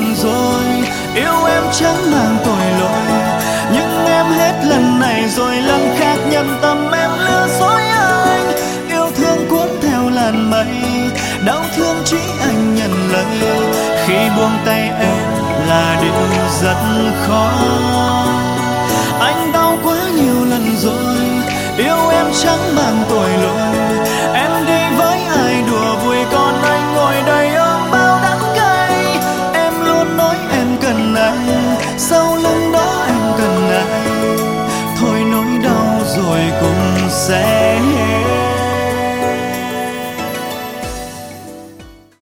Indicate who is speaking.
Speaker 1: lần rồi. Yêu em chẳng mang tội lỗi, nhưng em hết lần này rồi lần khác nhận tâm em lừa dối anh. Yêu thương cuốn theo làn mây, đau thương chỉ anh nhận lấy. Khi buông tay em là điều rất khó. Anh đau quá nhiều lần rồi, yêu em chẳng mang tội lỗi. Em đi với ai đùa vui, còn anh ngồi đây ôm bao đắng cay. Em luôn nói em cần anh, sau lưng